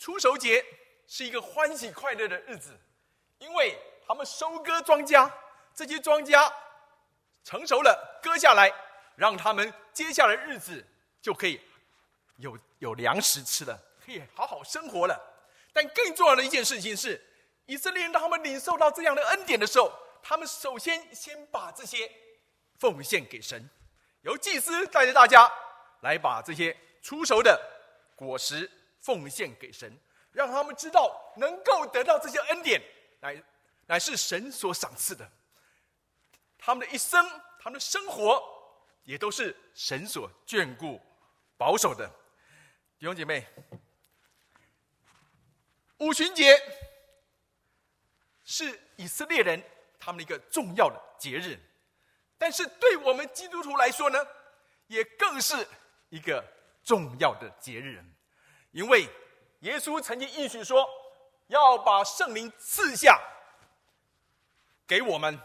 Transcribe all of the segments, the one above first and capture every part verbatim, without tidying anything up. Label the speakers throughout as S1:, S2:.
S1: 初熟节是一个欢喜快乐的日子，因为他们收割庄稼，这些庄稼成熟了，割下来，让他们接下来的日子就可以有有粮食吃了，可以好好生活了。但更重要的一件事情是，以色列人当他们领受到这样的恩典的时候，他们首先先把这些奉献给神，由祭司带着大家来把这些出熟的果实奉献给神，让他们知道能够得到这些恩典，乃乃是神所赏赐的。他们的一生，他们的生活，也都是神所眷顾、保守的。弟兄姐妹，五旬节是以色列人他们一个重要的节日，但是对我们基督徒来说呢，也更是一个重要的节日，因为耶稣曾经应许说，要把圣灵赐下给我们，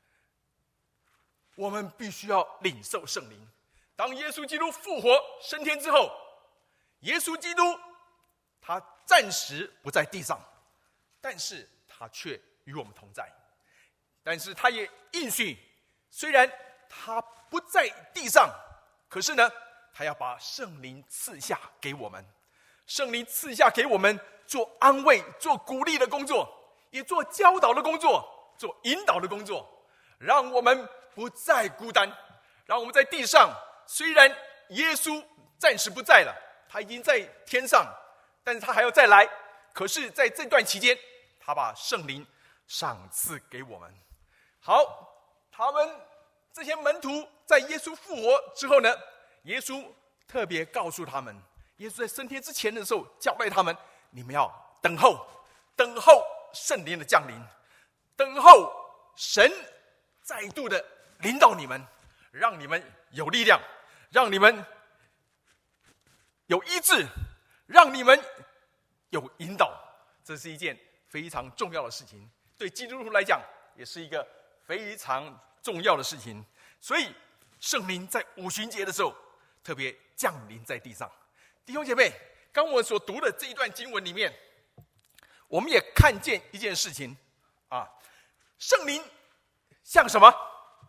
S1: 我们必须要领受圣灵。当耶稣基督复活升天之后，耶稣基督他暂时不在地上，但是他却与我们同在。但是他也应许，虽然他不在地上，可是呢，他要把圣灵赐下给我们。圣灵赐下给我们做安慰、做鼓励的工作，也做教导的工作，做引导的工作，让我们不再孤单，让我们在地上，虽然耶稣暂时不在了，他已经在天上，但是他还要再来。可是在这段期间，他把圣灵赏赐给我们。好，他们这些门徒在耶稣复活之后呢，耶稣特别告诉他们，耶稣在升天之前的时候交代他们，你们要等候，等候圣灵的降临，等候神再度的领导你们，让你们有力量，让你们有医治，让你们有引导。这是一件非常重要的事情，对基督徒来讲也是一个非常重要的事情。所以圣灵在五旬节的时候特别降临在地上。弟兄姐妹，刚我们所读的这一段经文里面，我们也看见一件事情啊，圣灵像什么？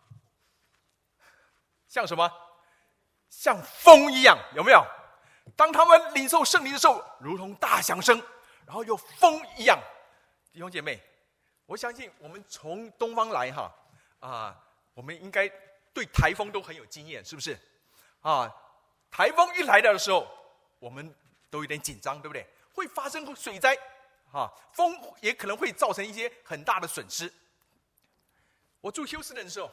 S1: 像什么？像风一样，有没有？当他们领受圣灵的时候，如同大响声，然后有风一样。弟兄姐妹，我相信我们从东方来哈啊，我们应该对台风都很有经验，是不是？啊，台风一来的时候，我们都有点紧张，对不对？会发生水灾，啊，风也可能会造成一些很大的损失。我住休斯顿的时候，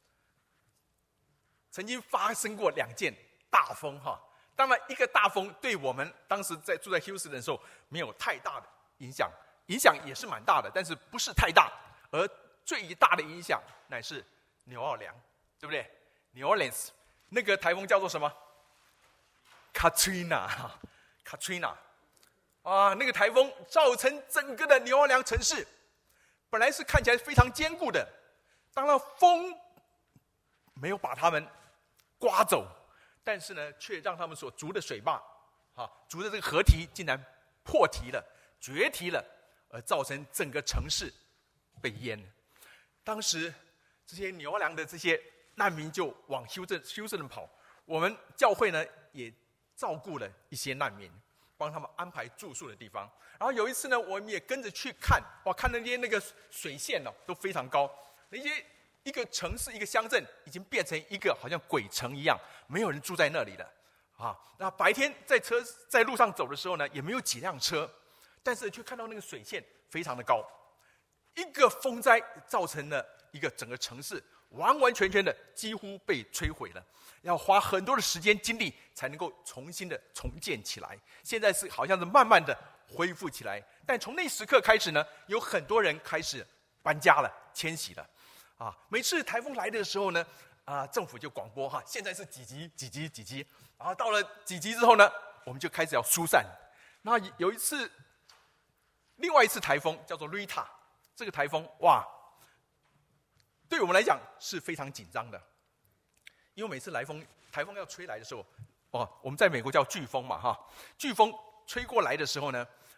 S1: 曾经发生过两件大风哈。当然，一个大风对我们当时在住在休斯顿的时候没有太大的影响，影响也是蛮大的，但是不是太大。而最大的影响乃是纽奥良，对不对 ？New Orleans 那个台风叫做什么 ？Katrina， Katrina 啊，那个台风造成整个的纽奥良城市本来是看起来非常坚固的，当然风没有把它们刮走。但是呢，却让他们所筑的水坝，啊，筑的这个河堤竟然破堤了、决堤了，而造成整个城市被淹了。当时这些纽奥良的这些难民就往休斯休斯顿跑，我们教会呢也照顾了一些难民，帮他们安排住宿的地方。然后有一次呢，我们也跟着去看，哇，看那些那个水线哦都非常高，那些。一个城市，一个乡镇，已经变成一个好像鬼城一样，没有人住在那里了啊！那白天在车在路上走的时候呢，也没有几辆车，但是却看到那个水线非常的高。一个风灾造成了一个整个城市完完全全的几乎被摧毁了，要花很多的时间精力才能够重新的重建起来。现在是好像是慢慢的恢复起来，但从那时刻开始呢，有很多人开始搬家了、迁徙了。啊，每次台风来的时候呢，啊，政府就广播哈，现在是几级几级几级，然后到了几级之后呢，我们就开始要疏散。那有一次，另外一次台风叫做瑞塔，这个台风哇，对我们来讲是非常紧张的，因为每次来风台风要吹来的时候，哦，我们在美国叫飓风嘛哈，飓风吹过来的时候呢，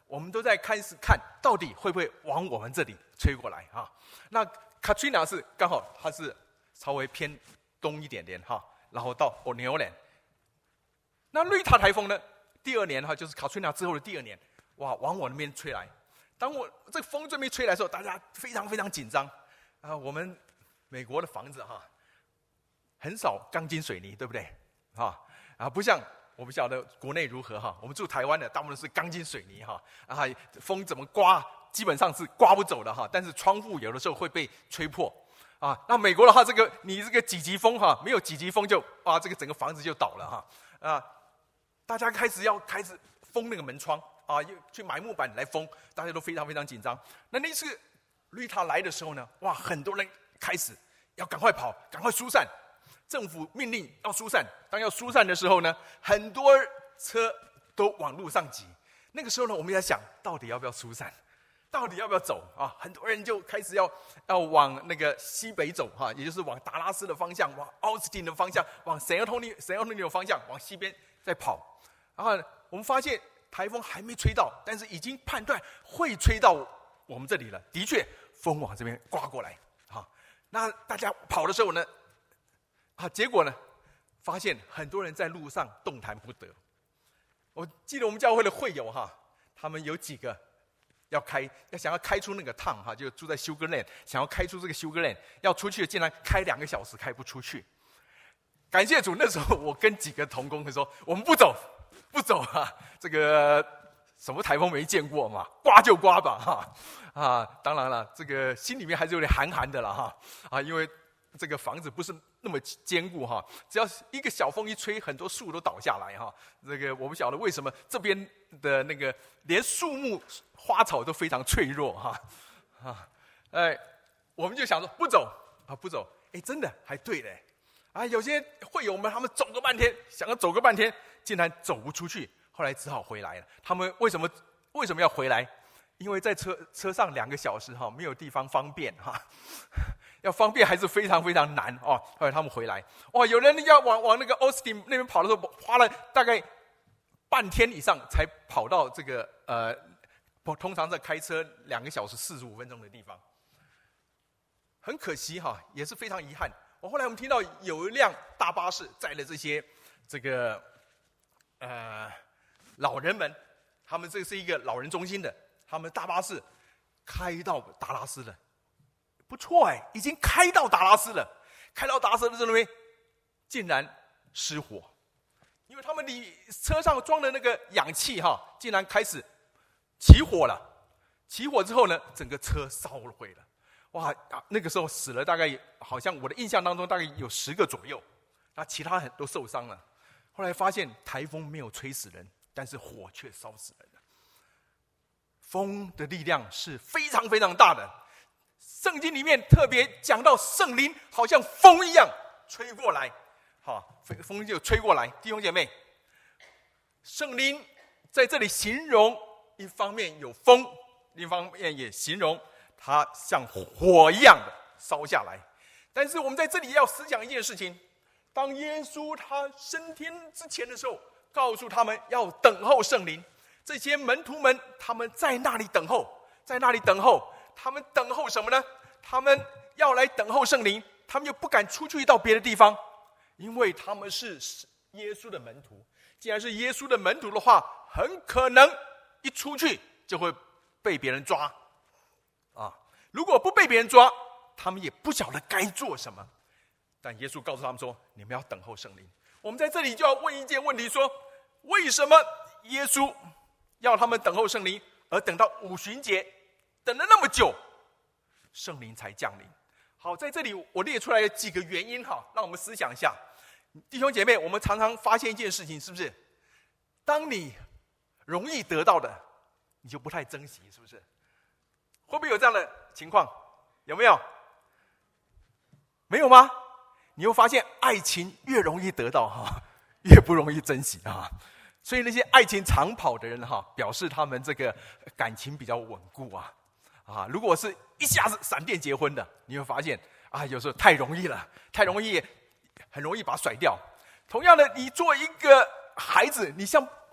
S1: 我们都在开始看到底会不会往我们这里吹过来哈。那 Katrina 是刚好它是稍微偏东一点点哈，然后到 O'Neill。那瑞塔台风呢？第二年哈，就是 Katrina 之后的第二年，哇，往我那边吹来。当我这个风这边吹来的时候，大家非常非常紧张啊。我们美国的房子哈，很少钢筋水泥，对不对？哈啊，不像我不晓得国内如何哈。我们住台湾的，大部分是钢筋水泥哈啊，风怎么刮，基本上是刮不走的哈。但是窗户有的时候会被吹破啊。那美国的话，这个你这个几级风哈，没有几级风就啊，这个整个房子就倒了哈啊。大家开始要开始封那个门窗啊，又去买木板来封，大家都非常非常紧张。那那次绿塔来的时候呢，哇，很多人开始要赶快跑，赶快疏散。政府命令要疏散，当要疏散的时候呢，很多车都往路上挤。那个时候呢，我们在想，到底要不要疏散？到底要不要走啊？很多人就开始要要往那个西北走哈，也就是往达拉斯的方向，往奥斯汀的方向，往圣安东尼圣安东尼的方向，往西边在跑。然后我们发现台风还没吹到，但是已经判断会吹到我们这里了。的确，风往这边刮过来。好，那大家跑的时候呢，啊，结果呢，发现很多人在路上动弹不得。我记得我们教会的会友哈，他们有几个要开，要想要开出那个趟哈，就住在 Sugar Land， 想要开出这个 Sugar Land， 要出去竟然开两个小时开不出去。感谢主，那时候我跟几个同工说，我们不走。不走啊！这个什么台风没见过嘛，刮就刮吧哈啊！当然了，这个心里面还是有点寒寒的了哈啊，因为这个房子不是那么坚固哈，只要一个小风一吹，很多树都倒下来哈。这个我不晓得为什么这边的那个连树木花草都非常脆弱哈啊！哎，我们就想说不走啊，不走！哎，真的还对嘞啊！有些会友们他们走个半天，想要走个半天。竟然走不出去，后来只好回来了。他们为什么为什么要回来？因为在车车上两个小时哈，没有地方方便哈，要方便还是非常非常难哦。后来他们回来，哇，有人要往往那个 Austin 那边跑的时候，花了大概半天以上才跑到这个呃，通常在开车两个小时四十五分钟的地方。很可惜哈，也是非常遗憾。我后来我们听到有一辆大巴士载了这些这个。呃，老人们，他们这是一个老人中心的，他们大巴士开到达拉斯了，不错哎，已经开到达拉斯了，开到达拉斯的这边竟然失火，因为他们里车上装的那个氧气哈，竟然开始起火了，起火之后呢，整个车烧毁了，哇，那个时候死了大概好像我的印象当中大概有十个左右，那其他人都受伤了。后来发现台风没有吹死人，但是火却烧死人了。风的力量是非常非常大的，圣经里面特别讲到圣灵好像风一样吹过来，好，风就吹过来。弟兄姐妹，圣灵在这里形容，一方面有风，另一方面也形容它像火一样的烧下来。但是我们在这里要思想一件事情。当耶稣他升天之前的时候，告诉他们要等候圣灵。这些门徒们他们在那里等候，在那里等候。他们等候什么呢？他们要来等候圣灵，他们又不敢出去到别的地方，因为他们是耶稣的门徒。既然是耶稣的门徒的话，很可能一出去就会被别人抓啊！如果不被别人抓，他们也不晓得该做什么。但耶稣告诉他们说，你们要等候圣灵。我们在这里就要问一件问题，说为什么耶稣要他们等候圣灵，而等到五旬节等了那么久，圣灵才降临？好，在这里我列出来几个原因哈，让我们思想一下。弟兄姐妹，我们常常发现一件事情，是不是当你容易得到的，你就不太珍惜，是不是？会不会有这样的情况？有没有？没有吗？你会发现爱情越容易得到哈，越不容易珍惜啊。所以那些爱情长跑的人哈，表示他们这个感情比较稳固啊。啊，如果是一下子闪电结婚的，你会发现啊，有时候太容易了，太容易，很容易把它甩掉。同样的，你做一个孩子，你向爸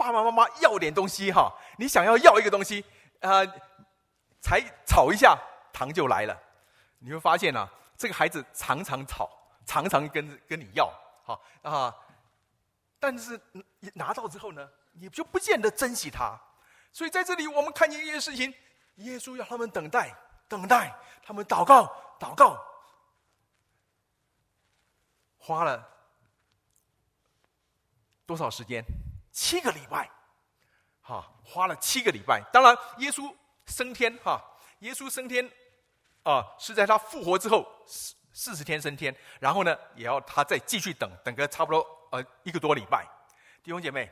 S1: 爸爸妈妈要点东西哈，你想要要一个东西，呃，才吵一下，糖就来了。你会发现啊，这个孩子常常吵，常常跟跟你要，好啊，但是拿到之后呢，你就不见得珍惜它。所以在这里我们看见一件事情，耶稣要他们等待，等待，他们祷告，祷告，花了多少时间？七个礼拜，哈，花了七个礼拜。当然，耶稣升天，哈，耶稣升天，啊、呃，是在他复活之后四四十天升天，然后呢，也要他再继续等，等个差不多呃一个多礼拜。弟兄姐妹，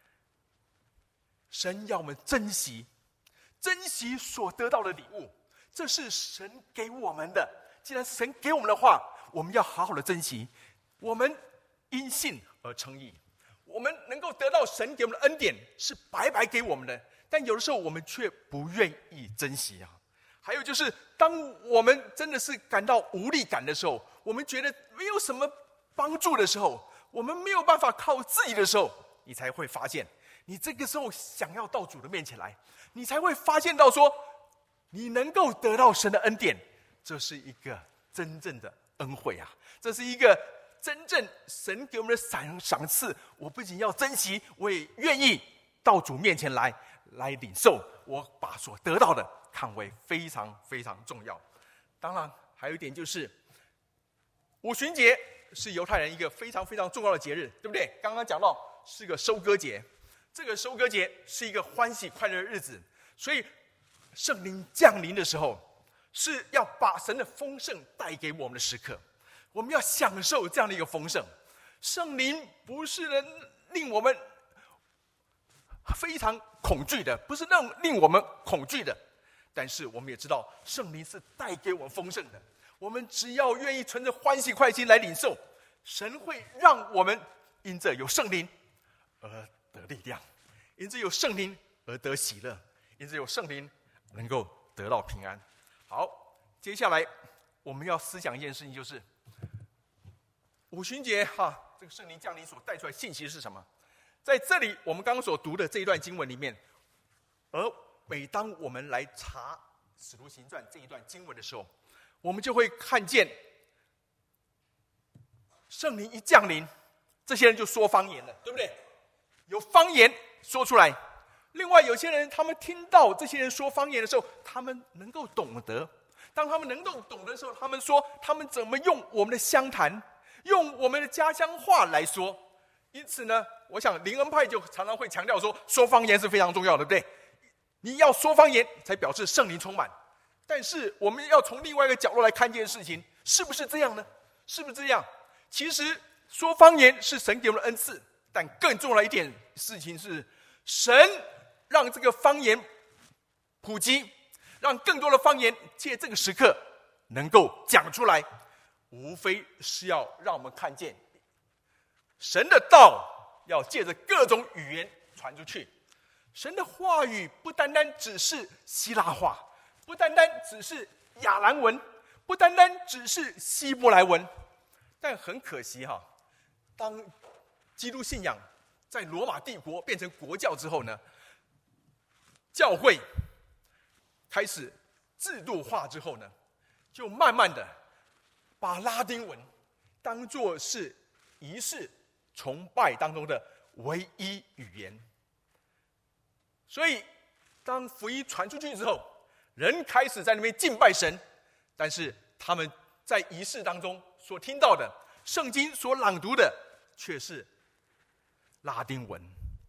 S1: 神要我们珍惜，珍惜所得到的礼物，这是神给我们的。既然神给我们的话，我们要好好的珍惜。我们因信而称义。我们能够得到神给我们的恩典是白白给我们的，但有的时候我们却不愿意珍惜啊。还有就是，当我们真的是感到无力感的时候，我们觉得没有什么帮助的时候，我们没有办法靠自己的时候，你才会发现，你这个时候想要到主的面前来，你才会发现到说，你能够得到神的恩典，这是一个真正的恩惠啊，这是一个真正神给我们的赏赏赐。我不仅要珍惜，我也愿意到主面前来来领受，我把所得到的看为非常非常重要。当然还有一点就是，五旬节是犹太人一个非常非常重要的节日，对不对？刚刚讲到是个收割节，这个收割节是一个欢喜快乐的日子，所以圣灵降临的时候，是要把神的丰盛带给我们的时刻。我们要享受这样的一个丰盛。圣灵不是能令我们非常恐惧的，不是那种令我们恐惧的，但是我们也知道圣灵是带给我们丰盛的。我们只要愿意存着欢喜快心来领受，神会让我们因着有圣灵而得力量，因着有圣灵而得喜乐，因着有圣灵能够得到平安。好，接下来我们要思想一件事情，就是五旬节哈，这个圣灵降临所带出来的信息是什么？在这里我们刚刚所读的这一段经文里面，而每当我们来查使徒行传这一段经文的时候，我们就会看见圣灵一降临，这些人就说方言了，对不对？有方言说出来。另外有些人他们听到这些人说方言的时候，他们能够懂得。当他们能够懂得的时候，他们说他们怎么用我们的乡谈，用我们的家乡话来说。因此呢，我想灵恩派就常常会强调说，说方言是非常重要的，对不对？你要说方言才表示圣灵充满。但是我们要从另外一个角度来看这件事情，是不是这样呢？是不是这样？其实说方言是神给我们的恩赐，但更重要的一点事情是，神让这个方言普及，让更多的方言借这个时刻能够讲出来，无非是要让我们看见神的道要借着各种语言传出去。神的话语不单单只是希腊话，不单单只是亚兰文，不单单只是希伯来文。但很可惜哈，当基督信仰在罗马帝国变成国教之后呢，教会开始制度化之后呢，就慢慢的把拉丁文当作是仪式崇拜当中的唯一语言。所以当福音传出去之后，人开始在那边敬拜神，但是他们在仪式当中所听到的，圣经所朗读的却是拉丁文。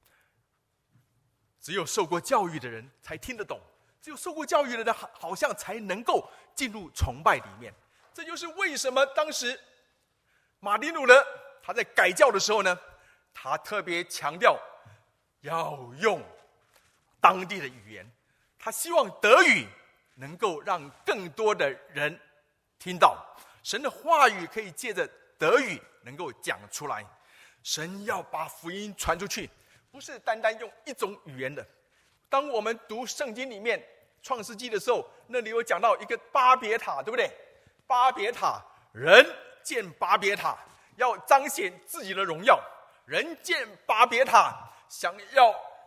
S1: 只有受过教育的人才听得懂，只有受过教育的人好像才能够进入崇拜里面。这就是为什么当时马丁路德他在改教的时候呢，他特别强调要用当地的语言，他希望德语能够让更多的人听到神的话语，可以借着德语能够讲出来。神要把福音传出去，不是单单用一种语言的。当我们读圣经里面创世纪的时候，那里有讲到一个巴别塔，对不对？巴别塔，人建巴别塔要彰显自己的荣耀，人建巴别塔想要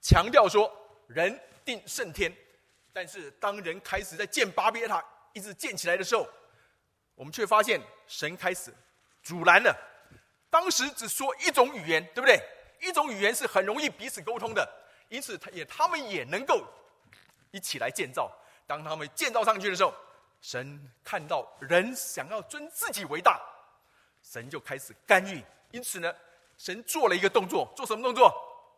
S1: 强调说人定胜天，但是当人开始在建巴别塔一直建起来的时候，我们却发现神开始阻拦了。当时只说一种语言，对不对？一种语言是很容易彼此沟通的，因此他也他们也能够一起来建造。当他们建造上去的时候，神看到人想要尊自己为大，神就开始干预。因此呢，神做了一个动作，做什么动作？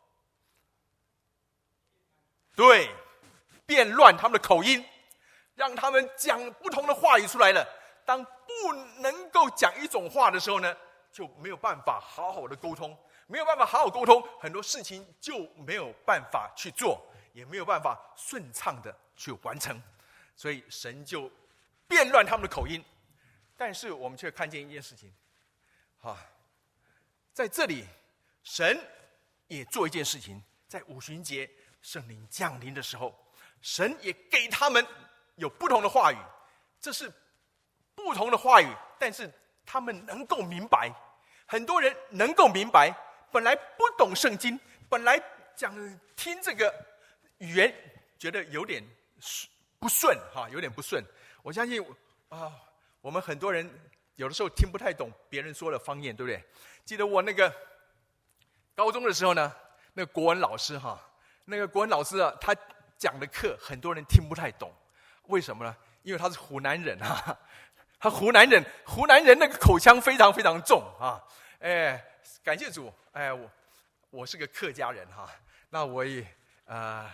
S1: 对，变乱他们的口音，让他们讲不同的话语出来了。当不能够讲一种话的时候呢，就没有办法好好的沟通，没有办法好好沟通，很多事情就没有办法去做，也没有办法顺畅的去完成。所以神就变乱他们的口音。但是我们却看见一件事情，啊，在这里神也做一件事情，在五旬节圣灵降临的时候，神也给他们有不同的话语。这是不同的话语，但是他们能够明白。很多人能够明白，本来不懂圣经，本来讲听这个语言觉得有点不顺哈，有点不顺。我相信啊，我们很多人有的时候听不太懂别人说的方言，对不对？记得我那个高中的时候呢，那个国文老师哈，那个国文老师啊，他讲的课很多人听不太懂，为什么呢？因为他是湖南人啊。他湖南人，湖南人那个口腔非常非常重啊！哎，感谢主，哎，我我是个客家人哈，那我也呃，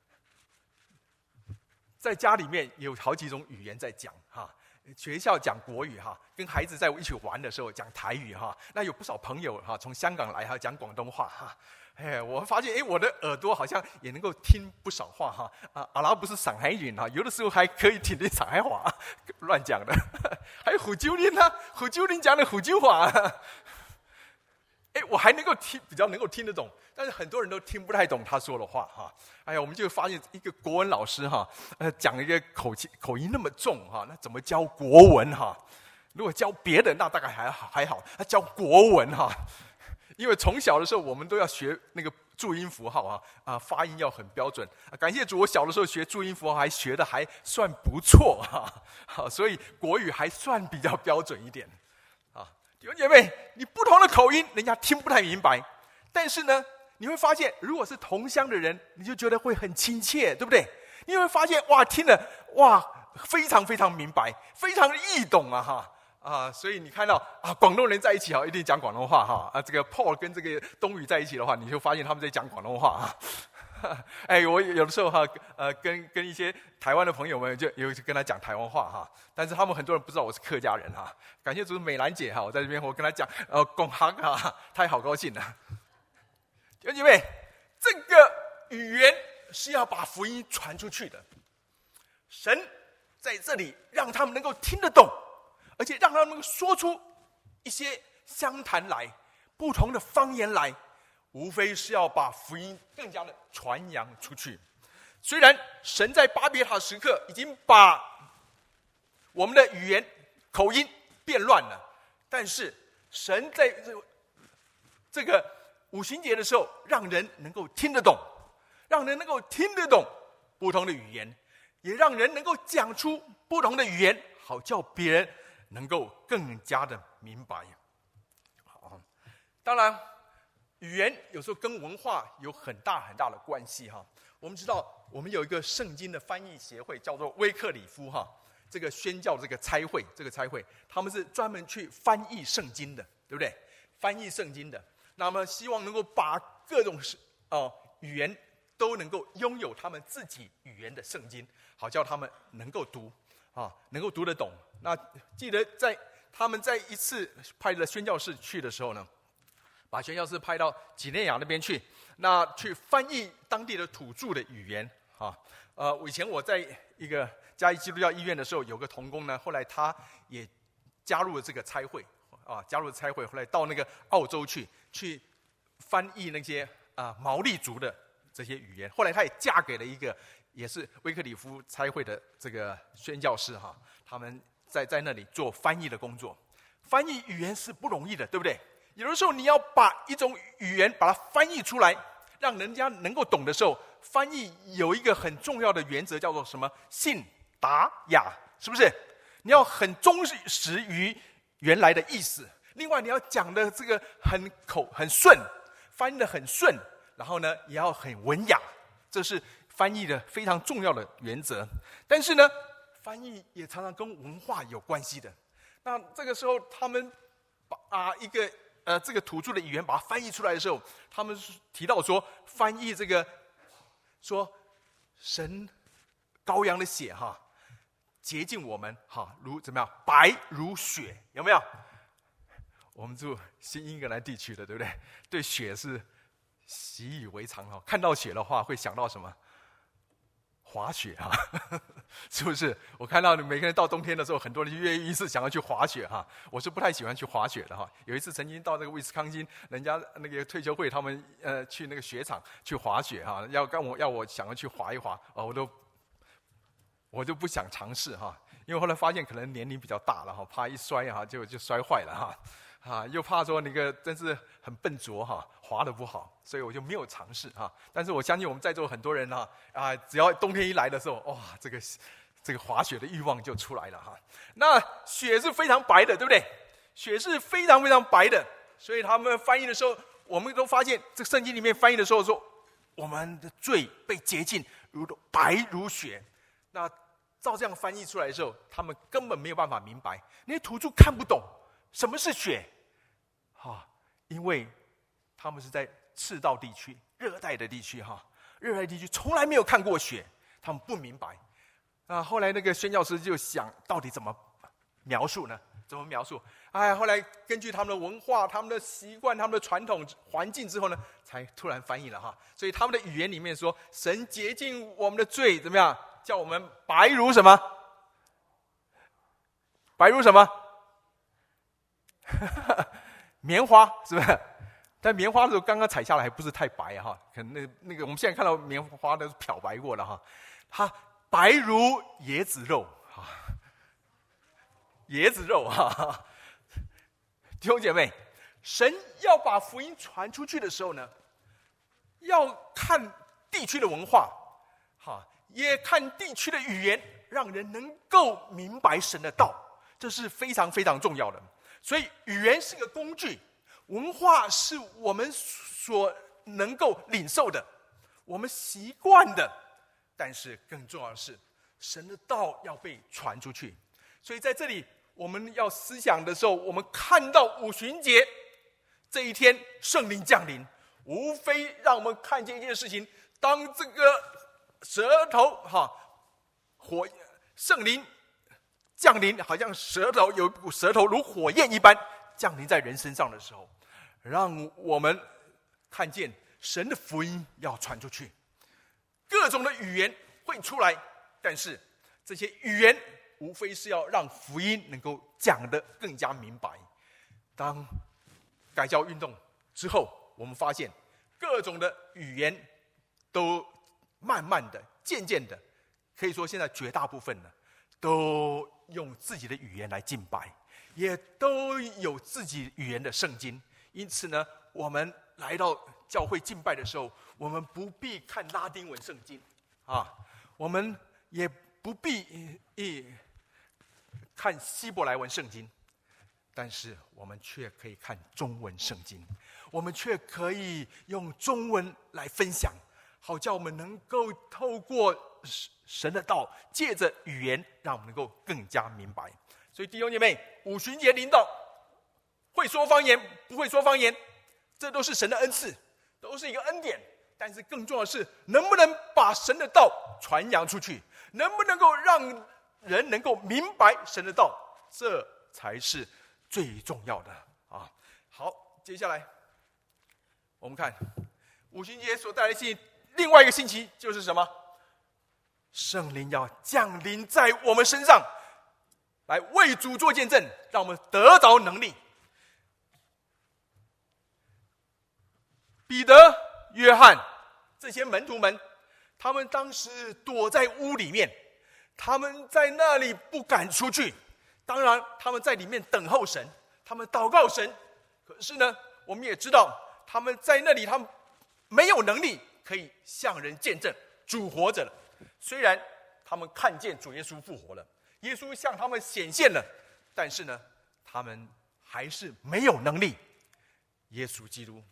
S1: 在家里面有好几种语言在讲哈。学校讲国语哈，跟孩子在一起玩的时候讲台语哈。那有不少朋友哈从香港来哈讲广东话哈。哎，我发现哎，我的耳朵好像也能够听不少话哈。啊，阿拉不是上海人哈，有的时候还可以听听上海话，乱讲的。还有湖州人啊，湖州人讲的湖州话。哎，我还能够听，比较能够听得懂，但是很多人都听不太懂他说的话哈。哎呀，我们就发现一个国文老师哈，呃，讲一个口气口音那么重哈，那怎么教国文哈？如果教别的，那大概还好还好，他教国文哈。因为从小的时候，我们都要学那个注音符号啊，啊，发音要很标准。啊、感谢主，我小的时候学注音符号还学的还算不错哈，好，所以国语还算比较标准一点。啊，弟兄姐妹，你不同的口音，人家听不太明白，但是呢，你会发现，如果是同乡的人，你就觉得会很亲切，对不对？你会发现，哇，听了哇，非常非常明白，非常易懂啊，哈。啊，所以你看到啊，广东人在一起啊，一定讲广东话哈。啊，这个 Paul 跟这个东宇在一起的话，你就发现他们在讲广东话啊。哎，我有的时候哈，呃，跟跟一些台湾的朋友们就有跟他讲台湾话哈，但是他们很多人不知道我是客家人哈。感谢主美兰姐哈，我在这边我跟他讲，呃，广行哈，他也好高兴啊。弟兄姐妹，这个语言是要把福音传出去的，神在这里让他们能够听得懂。而且让他们说出一些乡谈来，不同的方言来，无非是要把福音更加的传扬出去。虽然神在巴别塔时刻已经把我们的语言口音变乱了，但是神在这个五旬节的时候，让人能够听得懂，让人能够听得懂不同的语言，也让人能够讲出不同的语言，好叫别人能够更加的明白。好，当然语言有时候跟文化有很大很大的关系哈。我们知道我们有一个圣经的翻译协会，叫做威克里夫哈，这个宣教这个差会，这个差会他们是专门去翻译圣经的，对不对？翻译圣经的，那么希望能够把各种呃语言都能够拥有他们自己语言的圣经，好叫他们能够读啊，能够读得懂。那记得在他们在一次派了宣教士去的时候呢，把宣教士派到几内亚那边去，那去翻译当地的土著的语言啊。呃，以前我在一个嘉义基督教医院的时候，有个同工呢，后来他也加入了这个差会啊，加入了差会，后来到那个澳洲去去翻译那些啊毛利族的这些语言。后来他也嫁给了一个也是威克里夫差会的这个宣教士哈，他们在在那里做翻译的工作。翻译语言是不容易的，对不对？有的时候你要把一种语言把它翻译出来， 让人家能够懂的时候，翻译有一个很重要的原则，叫做什么？信达雅，是不是？你要很忠实于原来的意思。另外，你要讲的这个很口很顺，翻译的很顺，然后呢，也要很文雅，这是翻译的非常重要的原则。但是呢，翻译也常常跟文化有关系的。那这个时候，他们把啊一个呃这个土著的语言把它翻译出来的时候，他们提到说，翻译这个说神羔羊的血哈，洁净我们哈，如怎么样？白如雪，有没有？我们住新英格兰地区的，对不对？对雪是习以为常哈。看到雪的话，会想到什么？滑雪哈，是不是？我看到每个人到冬天的时候，很多人就跃跃欲试，想要去滑雪哈。我是不太喜欢去滑雪的哈。有一次曾经到那个威斯康星，人家那个退休会，他们呃去那个雪场去滑雪哈，要跟我要我想要去滑一滑，哦，我都我就不想尝试哈，因为后来发现可能年龄比较大了哈，怕一摔哈就就摔坏了哈。啊，又怕说那个真是很笨拙哈，滑得不好，所以我就没有尝试哈。但是我相信我们在座很多人哈，啊，只要冬天一来的时候，哇，这个这个滑雪的欲望就出来了哈。那雪是非常白的，对不对？雪是非常非常白的，所以他们翻译的时候，我们都发现这个圣经里面翻译的时候说，我们的罪被洁净，如白如雪。那照这样翻译出来的时候，他们根本没有办法明白，那些土著看不懂什么是雪。啊，因为他们是在赤道地区、热带的地区哈，热带地区从来没有看过雪，他们不明白。啊，后来那个宣教师就想到底怎么描述呢？怎么描述？哎，后来根据他们的文化、他们的习惯、他们的传统环境之后呢，才突然翻译了哈。所以他们的语言里面说，神洁净我们的罪，怎么样？叫我们白如什么？白如什么？棉花是不是？但棉花的时候刚刚采下来还不是太白哈，可能那那个我们现在看到棉花都是漂白过了哈，它白如椰子肉哈，椰子肉哈。弟兄姐妹，神要把福音传出去的时候呢，要看地区的文化，哈，也看地区的语言，让人能够明白神的道，这是非常非常重要的。所以语言是个工具，文化是我们所能够领受的，我们习惯的。但是更重要的是，神的道要被传出去。所以在这里我们要思想的时候，我们看到五旬节这一天圣灵降临，无非让我们看见一件事情：当这个舌头哈火圣灵降临，好像舌头有一股舌头如火焰一般降临在人身上的时候，让我们看见神的福音要传出去，各种的语言会出来，但是这些语言无非是要让福音能够讲得更加明白。当改教运动之后，我们发现各种的语言都慢慢的、渐渐的，可以说现在绝大部分呢，都用自己的语言来敬拜，也都有自己语言的圣经。因此呢，我们来到教会敬拜的时候，我们不必看拉丁文圣经啊，我们也不必一看希伯来文圣经，但是我们却可以看中文圣经，我们却可以用中文来分享，好叫我们能够透过神的道，借着语言，让我们能够更加明白。所以弟兄姐妹，五旬节临到，会说方言不会说方言，这都是神的恩赐，都是一个恩典。但是更重要的是，能不能把神的道传扬出去，能不能够让人能够明白神的道，这才是最重要的啊！好，接下来我们看五旬节所带来的信息，另外一个信息就是什么？圣灵要降临在我们身上，来为主做见证，让我们得着能力。彼得、约翰这些门徒们，他们当时躲在屋里面，他们在那里不敢出去。当然他们在里面等候神，他们祷告神。可是呢，我们也知道他们在那里，他们没有能力可以向人见证主活着了。虽然他们看见主耶稣复活了，耶稣向他们显现了，但是呢，他们还是没有能力。耶稣基督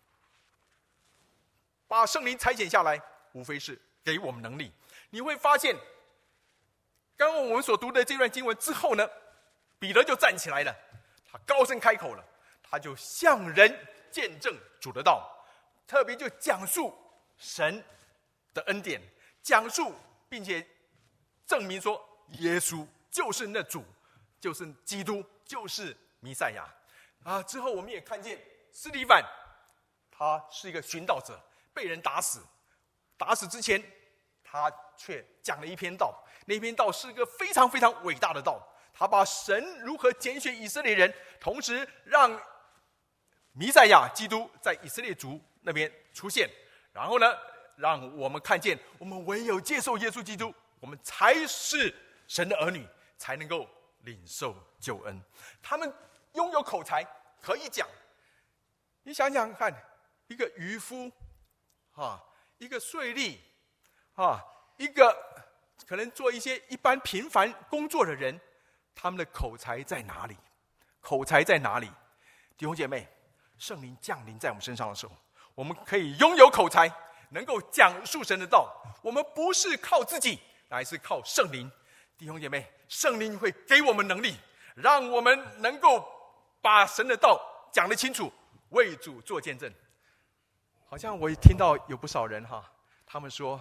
S1: 把圣灵差遣下来，无非是给我们能力。你会发现，刚刚我们所读的这段经文之后呢，彼得就站起来了，他高声开口了，他就向人见证主的道，特别就讲述神的恩典，讲述并且证明说耶稣就是那主，就是基督，就是弥赛亚啊。之后我们也看见司提反，他是一个寻道者，被人打死，打死之前他却讲了一篇道，那篇道是一个非常非常伟大的道，他把神如何拣选以色列人，同时让弥赛亚基督在以色列族那边出现，然后呢，让我们看见我们唯有接受耶稣基督，我们才是神的儿女，才能够领受救恩。他们拥有口才，可以讲。你想想看，一个渔夫啊，一个税吏啊，一个可能做一些一般平凡工作的人，他们的口才在哪里？口才在哪里？弟兄姐妹，圣灵降临在我们身上的时候，我们可以拥有口才，能够讲述神的道。我们不是靠自己，乃是靠圣灵。弟兄姐妹，圣灵会给我们能力，让我们能够把神的道讲得清楚，为主做见证。好像我也听到有不少人哈，他们说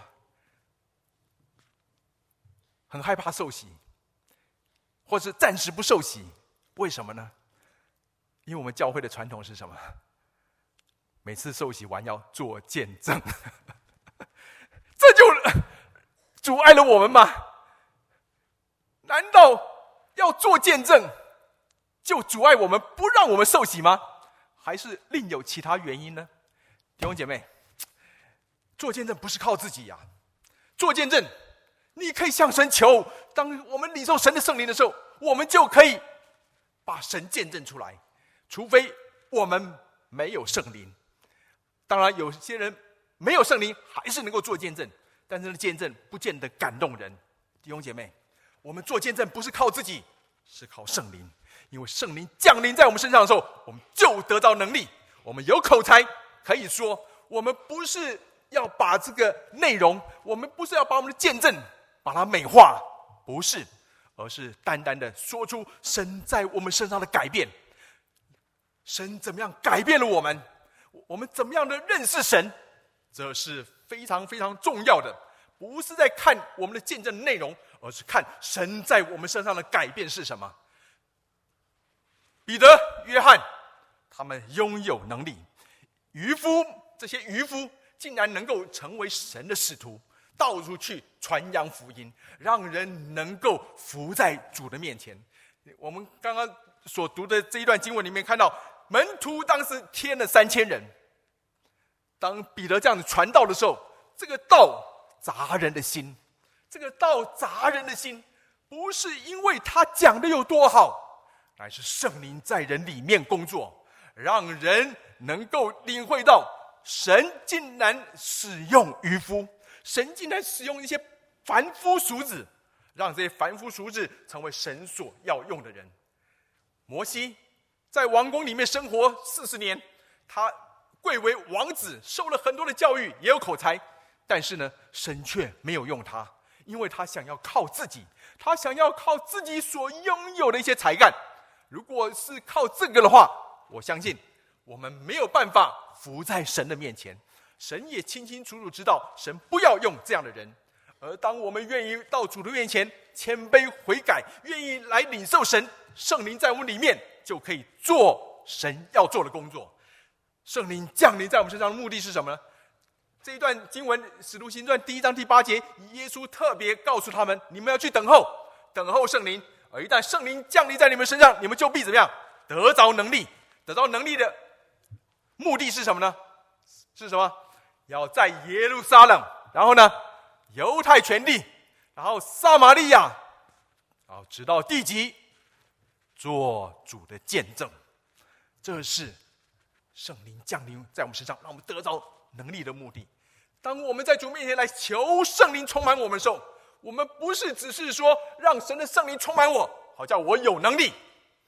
S1: 很害怕受洗，或是暂时不受洗。为什么呢？因为我们教会的传统是什么？每次受洗完要做见证，这就阻碍了我们吗？难道要做见证就阻碍我们，不让我们受洗吗？还是另有其他原因呢？弟兄姐妹，做见证不是靠自己呀、啊，做见证你可以向神求，当我们领受神的圣灵的时候，我们就可以把神见证出来，除非我们没有圣灵。当然有些人没有圣灵还是能够做见证，但是见证不见得感动人。弟兄姐妹，我们做见证不是靠自己，是靠圣灵。因为圣灵降临在我们身上的时候，我们就得到能力，我们有口才可以说。我们不是要把这个内容，我们不是要把我们的见证把它美化，不是，而是单单的说出神在我们身上的改变，神怎么样改变了我们，我们怎么样的认识神，这是非常非常重要的。不是在看我们的见证内容，而是看神在我们身上的改变是什么。彼得、约翰他们拥有能力，渔夫这些渔夫竟然能够成为神的使徒，到处去传扬福音，让人能够服在主的面前。我们刚刚所读的这一段经文里面看到，门徒当时添了三千人。当彼得这样子传道的时候，这个道砸人的心，这个道砸人的心，不是因为他讲的有多好，乃是圣灵在人里面工作，让人能够领会到神竟然使用渔夫，神竟然使用一些凡夫俗子，让这些凡夫俗子成为神所要用的人。摩西在王宫里面生活四十年，他贵为王子，受了很多的教育，也有口才，但是呢，神却没有用他，因为他想要靠自己，他想要靠自己所拥有的一些才干。如果是靠这个的话，我相信我们没有办法服在神的面前。神也清清楚楚知道，神不要用这样的人。而当我们愿意到主的面前谦卑悔改，愿意来领受神圣灵在我们里面，就可以做神要做的工作。圣灵降临在我们身上的目的是什么呢？这一段经文使徒行传第一章第八节，耶稣特别告诉他们，你们要去等候等候圣灵，而一旦圣灵降临在你们身上，你们就必怎么样？得着能力。得到能力的目的是什么呢？是什么？要在耶路撒冷，然后呢犹太全地，然后撒玛利亚，然后直到地极，做主的见证。这是圣灵降临在我们身上，让我们得着能力的目的。当我们在主面前来求圣灵充满我们的时候，我们不是只是说让神的圣灵充满我，好叫我有能力。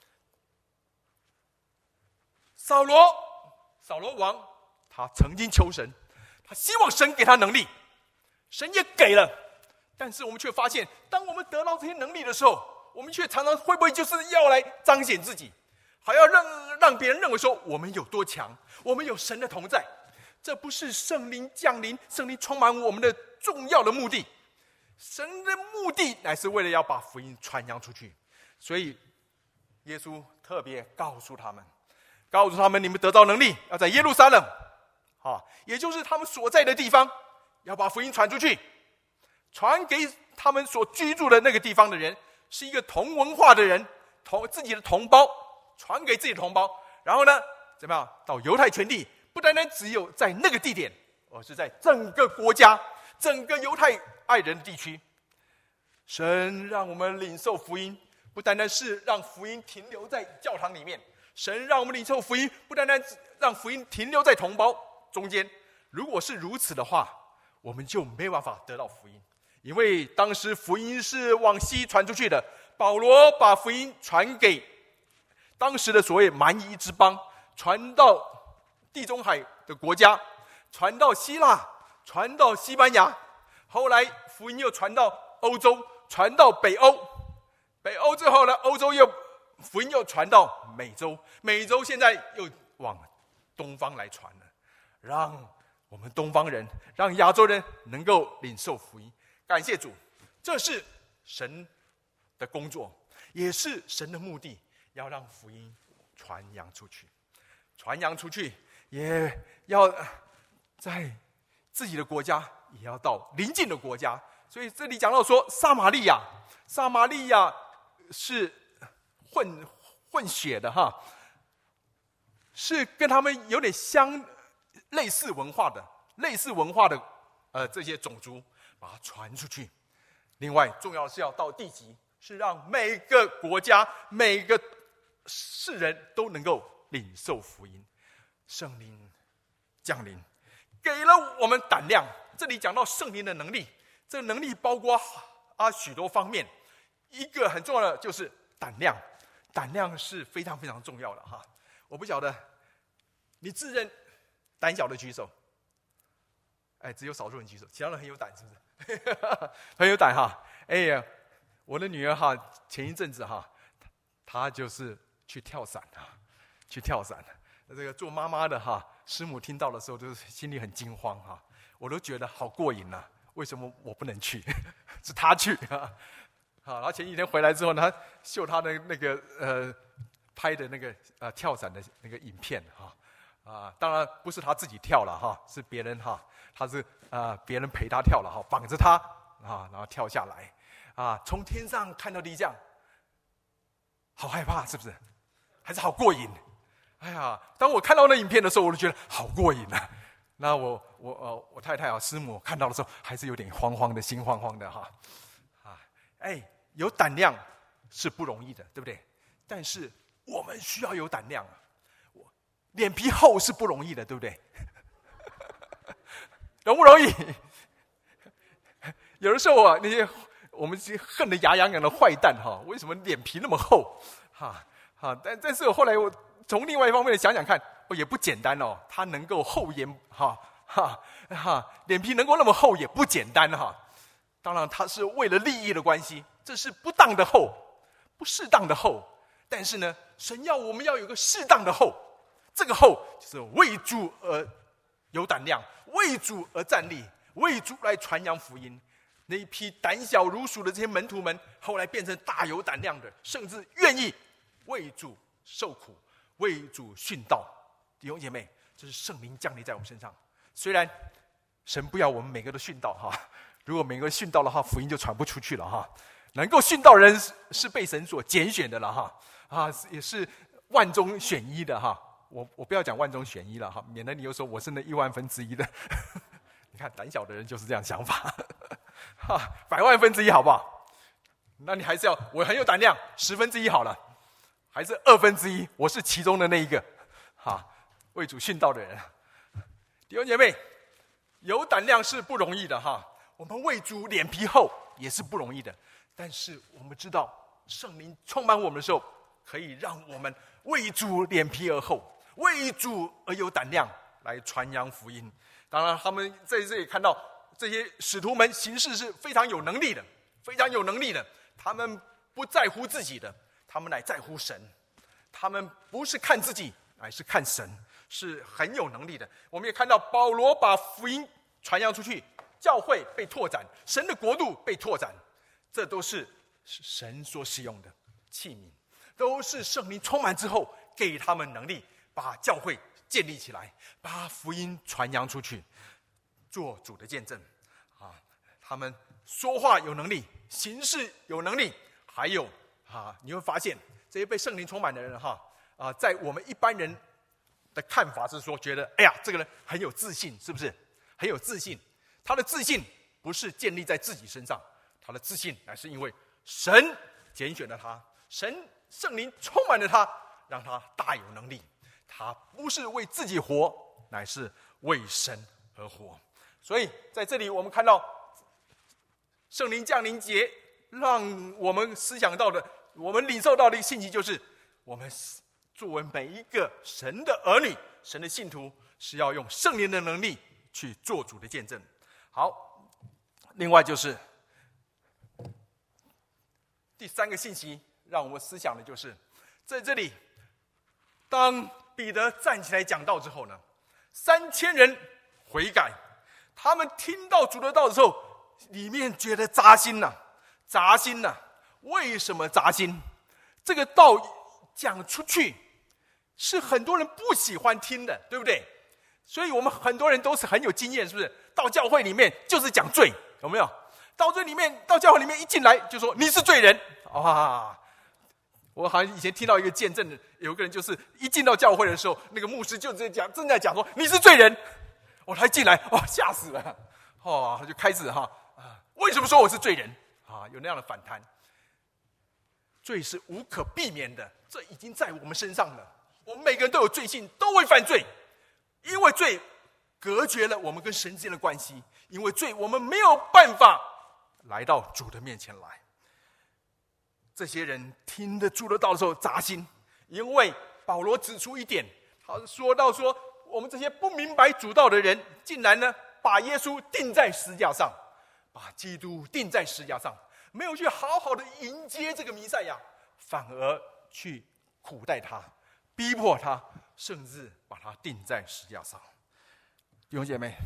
S1: 扫罗，扫罗王，他曾经求神，他希望神给他能力，神也给了。但是我们却发现，当我们得到这些能力的时候，我们却常常会不会就是要来彰显自己，还要让让别人认为说我们有多强，我们有神的同在。这不是圣灵降临、圣灵充满我们的重要的目的。神的目的乃是为了要把福音传扬出去，所以耶稣特别告诉他们，告诉他们，你们得到能力，要在耶路撒冷，啊，也就是他们所在的地方，要把福音传出去，传给他们所居住的那个地方的人，是一个同文化的人，同自己的同胞，传给自己的同胞。然后呢，怎么样？到犹太全地，不单单只有在那个地点，而是在整个国家、整个犹太爱人的地区。神让我们领受福音，不单单是让福音停留在教堂里面，神让我们领受福音，不单单让福音停留在同胞中间。如果是如此的话，我们就没有办法得到福音，因为当时福音是往西传出去的。保罗把福音传给当时的所谓蛮夷之邦，传到地中海的国家，传到希腊，传到西班牙，后来福音又传到欧洲，传到北欧，北欧之后呢，欧洲又福音又传到美洲，美洲现在又往东方来传了，让我们东方人，让亚洲人能够领受福音。感谢主，这是神的工作，也是神的目的，要让福音传扬出去，传扬出去，也要在自己的国家，也要到邻近的国家。所以这里讲到说，撒玛利亚，撒玛利亚是混混血的哈，是跟他们有点相类似文化的，类似文化的呃这些种族，把它传出去。另外，重要的是要到地极，是让每个国家、每个世人都能够领受福音。圣灵降临，给了我们胆量。这里讲到圣灵的能力，这个能力包括啊许多方面，一个很重要的就是胆量，胆量是非常非常重要的哈。我不晓得你自认胆小的举手，哎，只有少数人举手，其他人很有胆，是不是？很有胆哈。哎呀，我的女儿哈，前一阵子哈，她就是去跳伞哈，去跳伞。这个做妈妈的哈，师母听到的时候，就是心里很惊慌哈。我都觉得好过瘾呐、啊，为什么我不能去？是她去啊。好，然后前几天回来之后呢，她秀她的那个呃拍的那个呃跳伞的那个影片哈。啊，当然不是他自己跳了哈，是别人哈，他是啊别人陪他跳了哈，绑着他啊，然后跳下来啊，从天上看到地降，好害怕是不是？还是好过瘾？哎呀，当我看到那影片的时候，我就觉得好过瘾啊。那我我呃我太太啊师母看到的时候，还是有点慌慌的，心慌慌的哈。啊，哎，有胆量是不容易的，对不对？但是我们需要有胆量啊。脸皮厚是不容易的，对不对？容不容易？有的时候啊，那些我们这些恨得牙痒痒的坏蛋哈，为什么脸皮那么厚？哈哈，但但是后来我从另外一方面想想看，哦，也不简单哦。他能够厚颜哈哈哈，脸皮能够那么厚也不简单哈。当然，他是为了利益的关系，这是不当的厚，不适当的厚。但是呢，神要我们要有个适当的厚。这个后就是为主而有胆量，为主而站立，为主来传扬福音。那一批胆小如鼠的这些门徒们，后来变成大有胆量的，甚至愿意为主受苦，为主殉道。弟兄姐妹，这是圣灵降临在我们身上。虽然神不要我们每个都殉道哈，如果每个殉道的话，福音就传不出去了哈。能够殉道的人是被神所拣选的了哈，啊，也是万中选一的哈。我我不要讲万中选一了哈，免得你又说我是那一万分之一的。你看胆小的人就是这样想法，哈，百万分之一好不好？那你还是要我很有胆量，十分之一好了，还是二分之一？我是其中的那一个，哈，为主殉道的人。弟兄姐妹， 有胆量是不容易的哈，我们为主脸皮厚也是不容易的。但是我们知道，圣灵充满我们的时候，可以让我们为主脸皮而厚，为主而有胆量来传扬福音。当然，他们在这里看到这些使徒们行事是非常有能力的，非常有能力的。他们不在乎自己的，他们乃在乎神。他们不是看自己，乃是看神，是很有能力的。我们也看到保罗把福音传扬出去，教会被拓展，神的国度被拓展，这都是神所使用的器皿，都是圣灵充满之后给他们能力，把教会建立起来，把福音传扬出去，做主的见证啊！他们说话有能力，行事有能力，还有啊，你会发现这些被圣灵充满的人哈啊，在我们一般人的看法是说，觉得哎呀，这个人很有自信，是不是？很有自信。他的自信不是建立在自己身上，他的自信乃是因为神拣选了他，神圣灵充满了他，让他大有能力。他不是为自己活，乃是为神而活。所以在这里我们看到圣灵降临节，让我们思想到的，我们领受到的一个信息，就是我们作为每一个神的儿女，神的信徒，是要用圣灵的能力去做主的见证。好，另外就是第三个信息，让我们思想的就是在这里，当彼得站起来讲道之后呢，三千人悔改，他们听到主的道的时候，里面觉得扎心呐、啊，扎心呐、啊！为什么扎心？这个道讲出去，是很多人不喜欢听的，对不对？所以我们很多人都是很有经验，是不是？到教会里面就是讲罪，有没有？到这里面，到教会里面一进来就说你是罪人，哇！我好像以前听到一个见证，有一个人就是一进到教会的时候，那个牧师就在讲，正在讲说你是罪人，我他一进来，哇，吓死了，哦，他就开始哈啊，为什么说我是罪人啊？有那样的反弹。罪是无可避免的，这已经在我们身上了。我们每个人都有罪性，都会犯罪，因为罪隔绝了我们跟神之间的关系，因为罪我们没有办法来到主的面前来。这些人听得主的道的时候扎心，因为保罗指出一点，他说到说我们这些不明白主道的人，竟然呢把耶稣钉在十字架上，把基督钉在十字架上，没有去好好的迎接这个弥赛亚，反而去苦待他，逼迫他，甚至把他钉在十字架上。弟兄姐妹，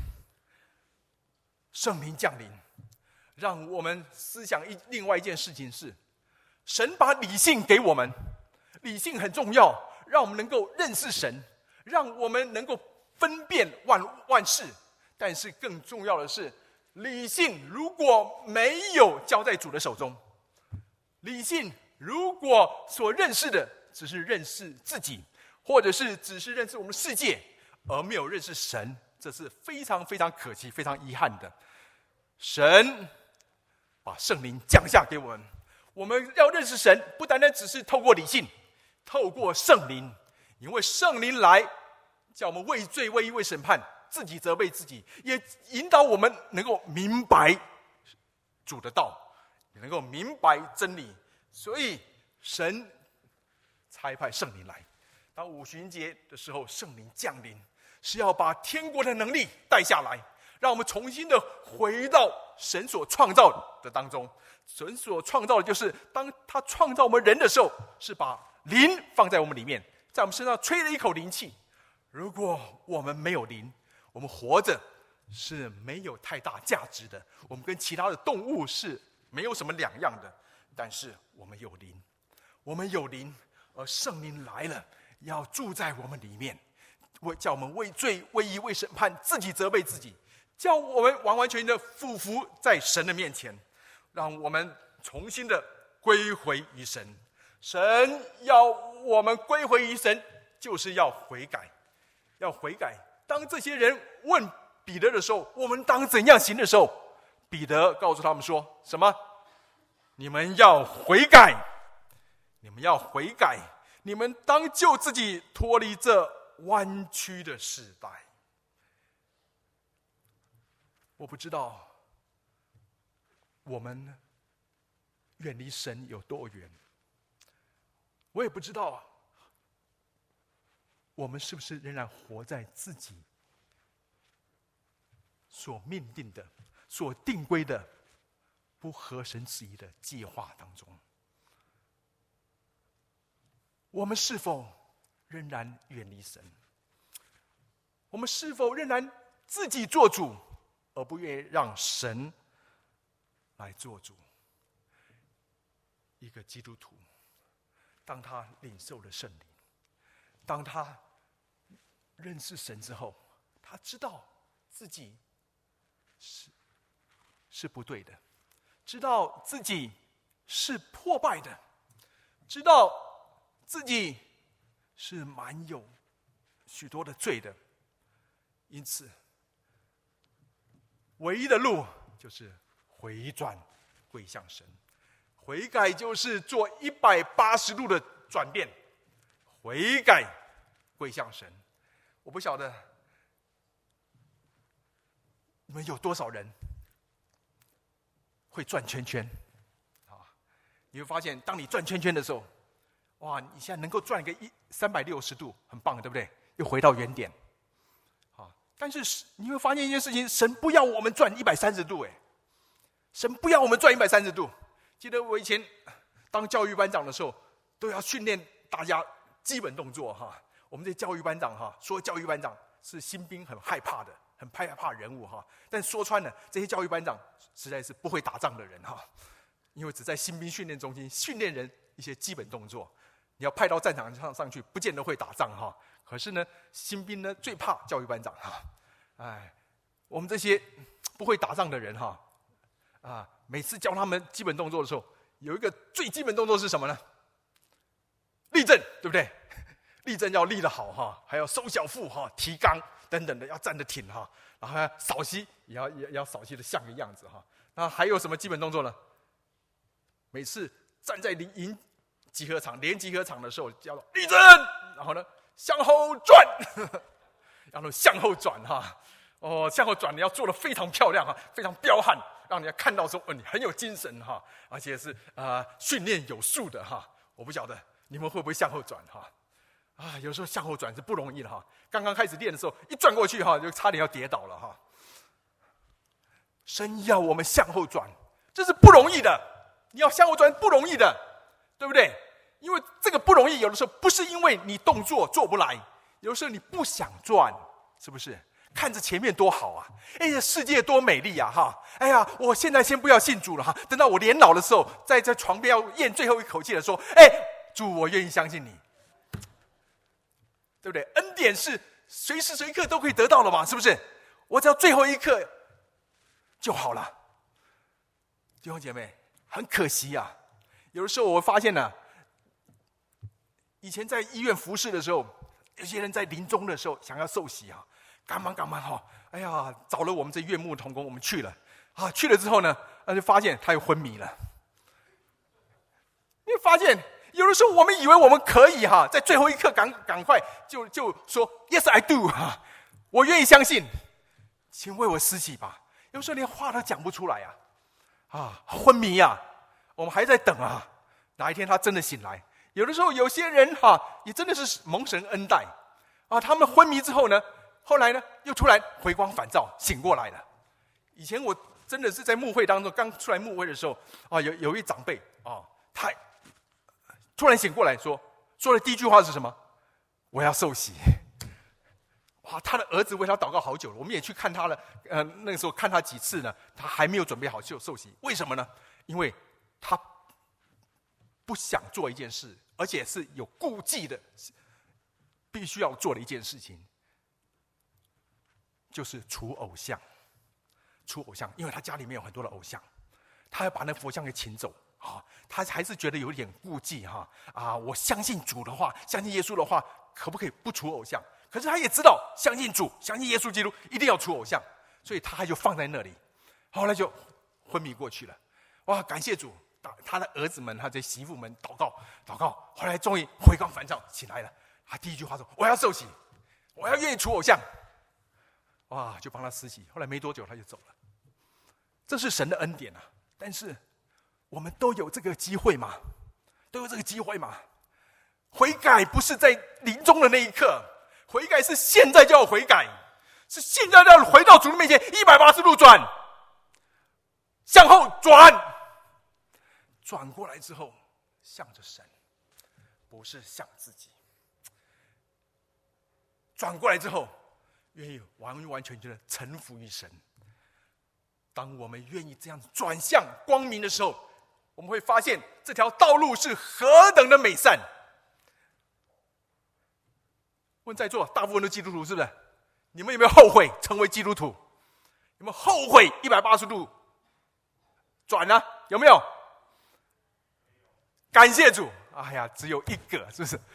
S1: 圣灵降临，让我们思想一另外一件事情是，神把理性给我们，理性很重要，让我们能够认识神，让我们能够分辨万万事。但是更重要的是，理性如果没有交在主的手中，理性如果所认识的只是认识自己，或者是只是认识我们世界，而没有认识神，这是非常非常可惜、非常遗憾的。神把圣灵降下给我们，我们要认识神，不单单只是透过理性，透过圣灵，因为圣灵来叫我们为罪、为义、为审判，自己责备自己，也引导我们能够明白主的道，也能够明白真理。所以神差派圣灵来。当五旬节的时候，圣灵降临，是要把天国的能力带下来，让我们重新的回到神所创造的当中。神所创造的就是当他创造我们人的时候，是把灵放在我们里面，在我们身上吹了一口灵气。如果我们没有灵，我们活着是没有太大价值的，我们跟其他的动物是没有什么两样的。但是我们有灵，我们有灵，而圣灵来了，要住在我们里面，叫我们为罪、为义、为审判，自己责备自己，叫我们完完全全的俯伏在神的面前，让我们重新的归回于神。神要我们归回于神，就是要悔改，要悔改。当这些人问彼得的时候，我们当怎样行的时候，彼得告诉他们说什么？你们要悔改，你们要悔改，你们当救自己脱离这弯曲的时代。 我不知道我们远离神有多远，我也不知道我们是不是仍然活在自己所命定的、所定规的不合神旨意的计划当中。我们是否仍然远离神？我们是否仍然自己做主，而不愿意让神来做主？一个基督徒，当他领受了圣灵，当他认识神之后，他知道自己是是不对的，知道自己是破败的，知道自己是满有许多的罪的，因此唯一的路就是回转归向神。悔改就是做一百八十度的转变，悔改归向神。我不晓得你们有多少人会转圈圈啊？你会发现，当你转圈圈的时候，哇，你现在能够转个一三百六十度，很棒，对不对？又回到原点。啊，但是你会发现一件事情：神不要我们转一百三十度，哎，神不要我们转一百三十度。记得我以前当教育班长的时候，都要训练大家基本动作哈。我们这教育班长哈，说教育班长是新兵很害怕的、很害怕人物哈。但说穿了，这些教育班长实在是不会打仗的人哈，因为只在新兵训练中心训练人一些基本动作。你要派到战场上上去，不见得会打仗哈。可是呢，新兵呢最怕教育班长哈。哎，我们这些不会打仗的人哈，啊。每次教他们基本动作的时候，有一个最基本动作是什么呢？立正，对不对？立正要立得好哈，还要收小腹哈，提肛等等的，要站得挺哈，然后扫息也要也要扫息的像个样子哈。那还有什么基本动作呢？每次站在营集合场、连集合场的时候，叫做立正，然后呢向后转，然后向后转哈。哦，向后转你要做得非常漂亮哈，非常彪悍，让人家看到说，哦，你很有精神哈，而且是啊、呃、训练有素的哈。我不晓得你们会不会向后转哈？啊，有时候向后转是不容易的哈。刚刚开始练的时候，一转过去哈，就差点要跌倒了哈。神要我们向后转，这是不容易的。你要向后转不容易的，对不对？因为这个不容易，有的时候不是因为你动作做不来，有的时候你不想转，是不是？看着前面多好啊！哎呀，世界多美丽啊！哈，哎呀，我现在先不要信主了哈，等到我年老的时候，在这床边要咽最后一口气的时候，哎，主，我愿意相信你，对不对？恩典是随时随刻都可以得到的嘛，是不是？我只要最后一刻就好了。弟兄姐妹，很可惜啊，有的时候我发现呢、啊，以前在医院服侍的时候，有些人在临终的时候想要受洗啊。赶忙赶忙哈！哎呀，找了我们这院牧同工，我们去了啊。去了之后呢，那就发现他又昏迷了。你会发现，有的时候我们以为我们可以哈，在最后一刻赶赶快就就说 Yes I do 哈，我愿意相信，请为我施洗吧。有时候连话都讲不出来啊，啊，昏迷啊，我们还在等啊，哪一天他真的醒来？有的时候有些人哈，也真的是蒙神恩待啊，他们昏迷之后呢？后来呢，又突然回光返照，醒过来了。以前我真的是在牧会当中，刚出来牧会的时候啊，有有一长辈啊，他突然醒过来说，说的第一句话是什么？我要受洗。哇，他的儿子为他祷告好久了，我们也去看他了。呃，那个时候看他几次呢，他还没有准备好就受洗。为什么呢？因为他不想做一件事，而且是有顾忌的，必须要做的一件事情。就是除偶像，除偶像，因为他家里面有很多的偶像，他要把那佛像给请走啊。他还是觉得有点顾忌哈啊！我相信主的话，相信耶稣的话，可不可以不除偶像？可是他也知道，相信主，相信耶稣基督，一定要除偶像，所以他就放在那里，后来就昏迷过去了。哇，感谢主，他的儿子们、他的媳妇们祷告祷告，后来终于回光返照起来了。他第一句话说：“我要受洗，我要愿意除偶像。”哇，就帮他施洗，后来没多久他就走了。 这是神的恩典啊！但是我们都有这个机会吗？都有这个机会吗？悔改不是在临终的那一刻，悔改是现在就要悔改，是现在就要回到主的面前，一百八十度转，向后转，转过来之后，向着神，不是向自己。转过来之后，愿意完完全全的臣服于神。当我们愿意这样转向光明的时候，我们会发现这条道路是何等的美善。问在座大部分的基督徒是不是？你们有没有后悔成为基督徒？有没有后悔一百八十度转呢？有没有？感谢主！哎呀，只有一个，是不是？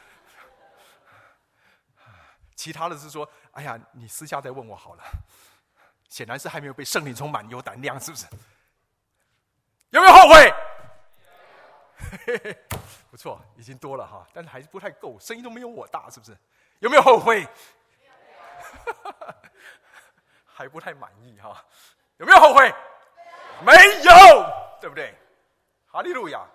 S1: 其他的是说，哎呀，你私下再问我好了。显然是还没有被圣灵充满，有胆量，是不是？有没有后悔？不错，已经多了哈，但是还是不太够，声音都没有我大，是不是？有没有后悔？还不太满意哈，有没有后悔？没有，对不对？哈利路亚！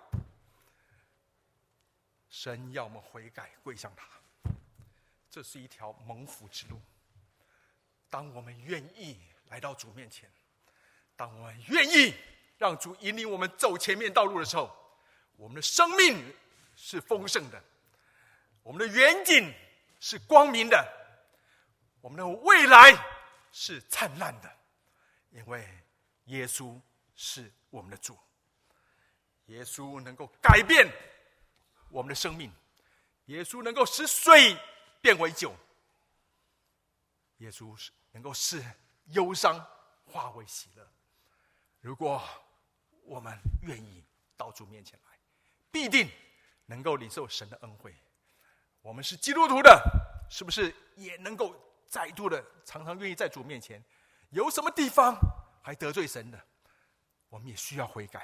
S1: 神要我们悔改，归向他，这是一条蒙福之路。当我们愿意来到主面前，当我们愿意让主引领我们走前面道路的时候，我们的生命是丰盛的，我们的远景是光明的，我们的未来是灿烂的，因为耶稣是我们的主，耶稣能够改变我们的生命，耶稣能够使水变为酒，耶稣能够使忧伤化为喜乐。如果我们愿意到主面前来，必定能够领受神的恩惠。我们是基督徒的，是不是也能够再度的常常愿意在主面前？有什么地方还得罪神的，我们也需要悔改。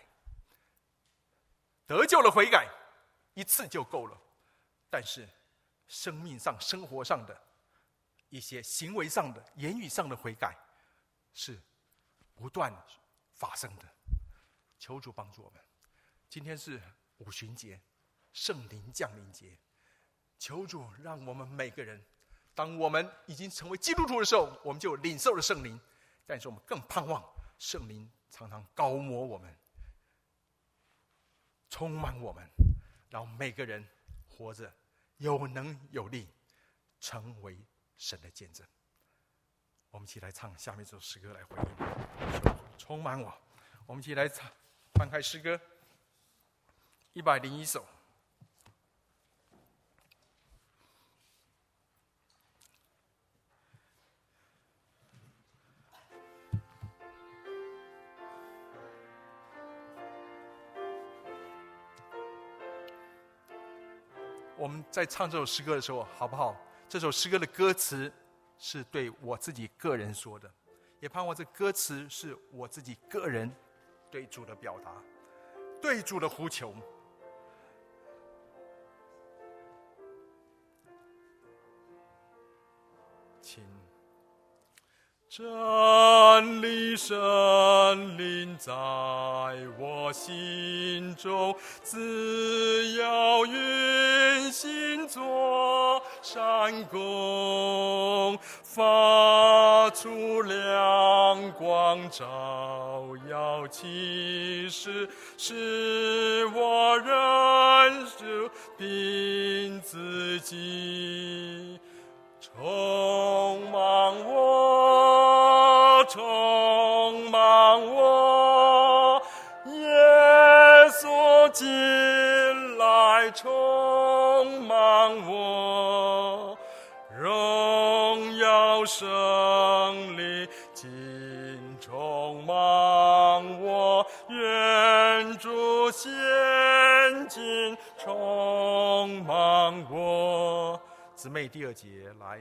S1: 得救了悔改一次就够了，但是生命上、生活上的一些行为上的、言语上的悔改是不断发生的。求主帮助我们。今天是五旬节，圣灵降临节，求主让我们每个人，当我们已经成为基督徒的时候，我们就领受了圣灵，但是我们更盼望圣灵常常高摩我们，充满我们，让每个人活着有能有力，成为神的见证。我们一起来唱下面这首诗歌来回应，充满我。我们一起来唱，翻开诗歌一百零一首。我们在唱这首诗歌的时候，好不好？这首诗歌的歌词是对我自己个人说的，也盼望这歌词是我自己个人对主的表达，对主的呼求。请真理神灵在我心中，自有运行作善功，发出亮光，照耀启示，使我认识并自己，充满我，充满我，耶稣进来充满我，荣耀圣灵尽充满我，愿主现今充满我。姊妹第二节来。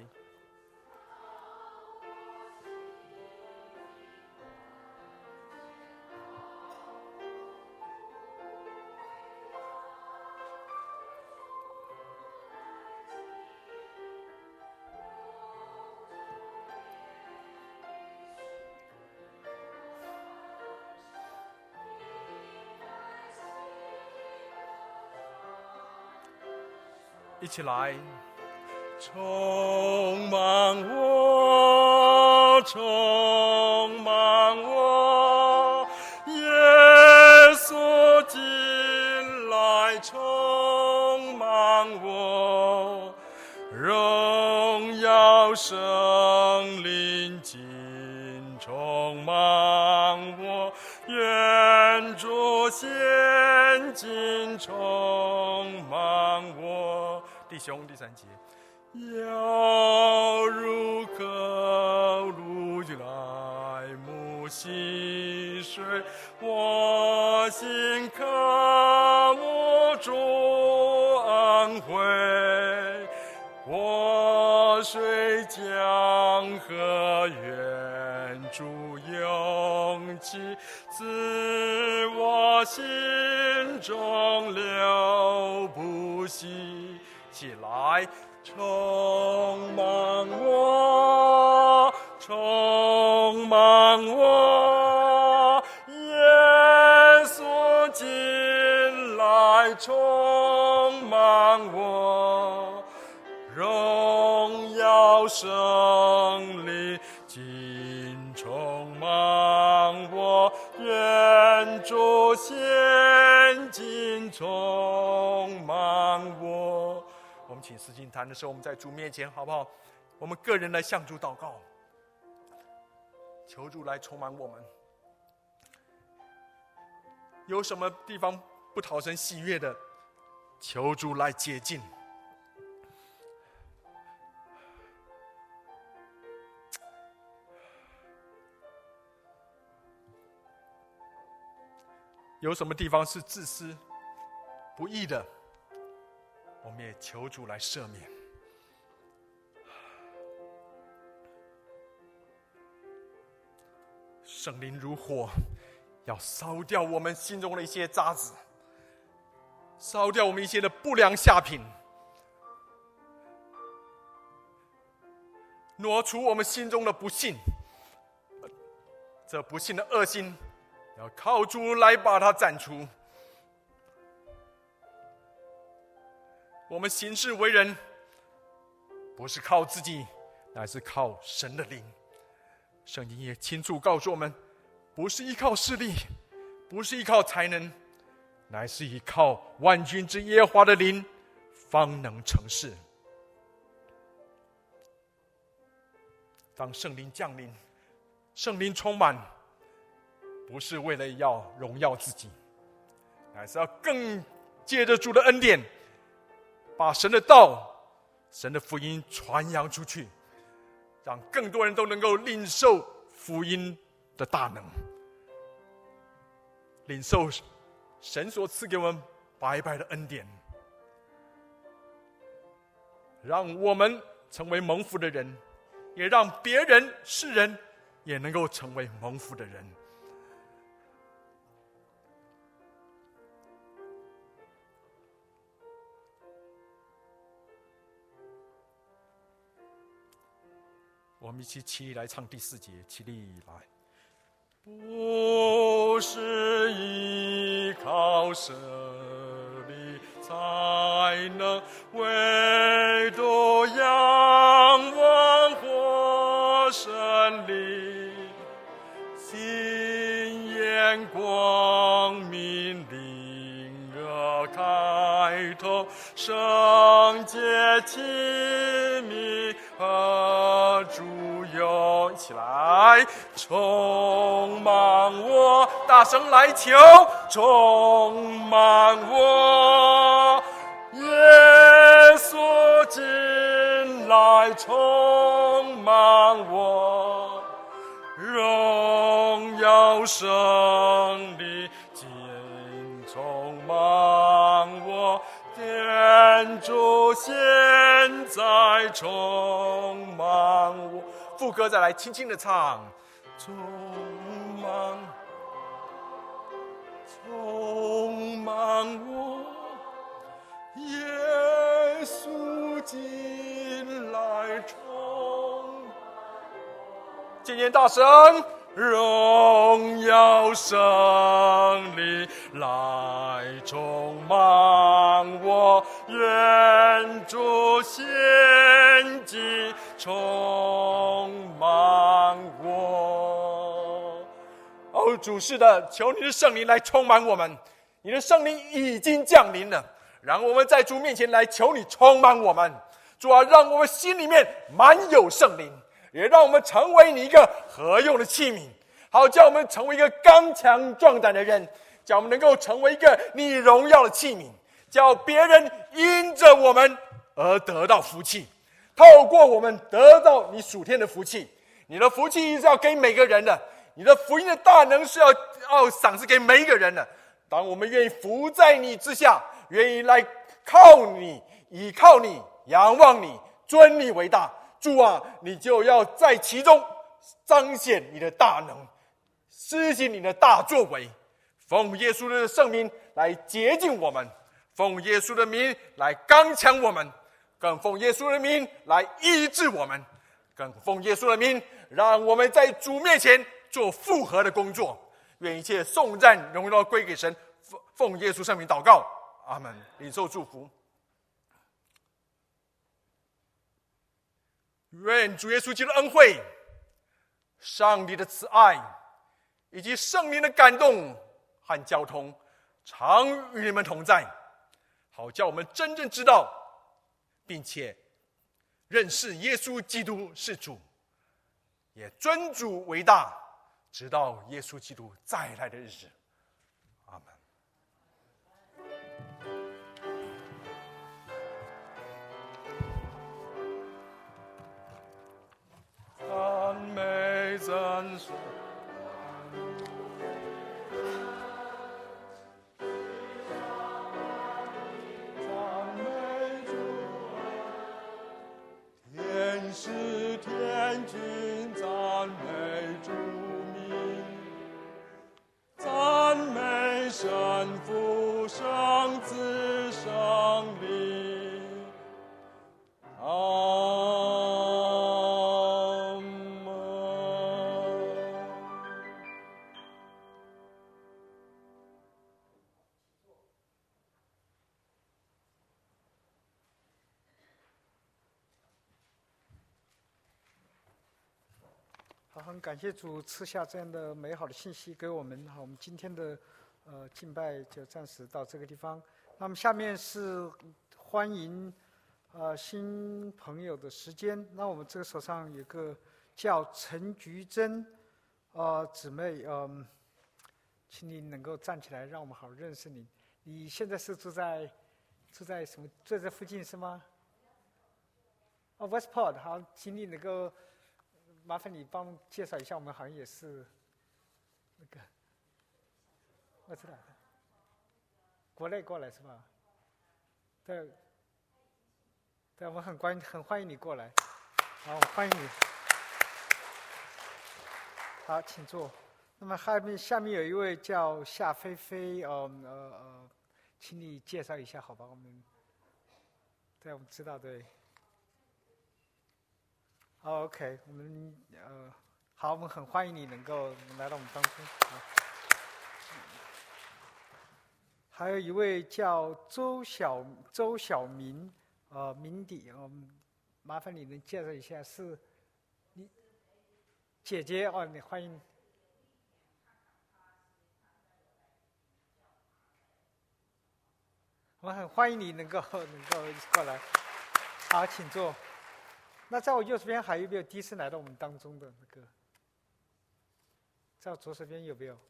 S1: 一起来，充满我，充满我，耶稣进来，充满我，荣耀圣灵进充满我，愿主现今充满我。弟兄，第三节，要如渴露来母溪水，我心渴慕主恩惠，活水江河源主勇气，自我心中流不息。起来，充满我，充满我，耶稣进来，充满我，荣耀圣灵进充满我，愿主现今充满我。我们请诗经谈的时候，我们在主面前好不好？我们个人来向主祷告，求主来充满我们。有什么地方不讨神喜悦的，求主来洁净。有什么地方是自私不义的，我们也求主来赦免。圣灵如火，要烧掉我们心中的一些渣子，烧掉我们一些的不良下品，挪除我们心中的不幸，这不幸的恶心要靠主来把它斩除。我们行事为人，不是靠自己，乃是靠神的灵。圣经也清楚告诉我们，不是依靠势力，不是依靠才能，乃是依靠万军之耶和华的灵，方能成事。当圣灵降临，圣灵充满，不是为了要荣耀自己，乃是要更借着主的恩典，把神的道、神的福音传扬出去，让更多人都能够领受福音的大能，领受神所赐给我们白白的恩典，让我们成为蒙福的人，也让别人世人也能够成为蒙福的人。我们一起起立来唱第四节，起立来。不是依靠势力才能，唯独仰望活神灵，心眼光明，灵耳开透，圣洁亲密和主有。一起来，充满我，大声来求，充满我，耶稣进来，充满我，荣耀圣灵进充满我，天主现在充满我。副歌再来轻轻的唱，充满充满我，耶稣进来充满，渐渐大声，荣耀圣灵来充满
S2: 我，愿主献祭充满我。
S1: 哦，主是的，求你的圣灵来充满我们，你的圣灵已经降临了，让我们在主面前来求你充满我们。主啊，让我们心里面满有圣灵，也让我们成为你一个合用的器皿，好叫我们成为一个刚强壮胆的人，叫我们能够成为一个你荣耀的器皿，叫别人因着我们而得到福气，透过我们得到你属天的福气。你的福气是要给每个人的，你的福音的大能是要要赏赐给每一个人的。当我们愿意服在你之下，愿意来靠你，倚靠你，仰望你，尊你为大，主啊，你就要在其中彰显你的大能，施行你的大作为。奉耶稣的圣名来洁净我们，奉耶稣的名来刚强我们，更奉耶稣的名来医治我们，更奉耶稣的名让我们在主面前做复合的工作。愿一切颂赞荣耀归给神，奉耶稣圣名祷告，阿们。领受祝福。愿主耶稣基督的恩惠、上帝的慈爱以及圣灵的感动和交通常与你们同在，好叫我们真正知道并且认识耶稣基督是主，也尊主为大，直到耶稣基督再来的日子。阿们。
S2: 赞美赞颂，赞美主，天使天君赞美主名，赞美神父圣子圣灵。阿
S3: 好，很感谢主赐下这样的美好的信息给我们。好，我们今天的呃敬拜就暂时到这个地方。那么下面是欢迎呃新朋友的时间。那我们这个手上有个叫陈菊珍呃姊妹，嗯、呃，请你能够站起来，让我们好认识你。你现在是住在住在什么？住在附近是吗？哦 ，Westport， 好，请你能够。麻烦你帮介绍一下，我们好像也是那个，我知道的，国内过来是吧？对，对，我们很欢很欢迎你过来，好，欢迎你。好，请坐。那么下面下面有一位叫夏菲菲，呃呃呃，请你介绍一下好吧？我们，对，我们知道对。Oh, OK， 我们呃，好，我们很欢迎你能够来到我们当中。还有一位叫周小周小明，呃，明迪，嗯，麻烦你能介绍一下，是你姐姐哦，你欢迎。我们很欢迎你能够能够过来，好，请坐。那在我右手边还有没有第一次来到我们当中的那个？在我左手边有没有？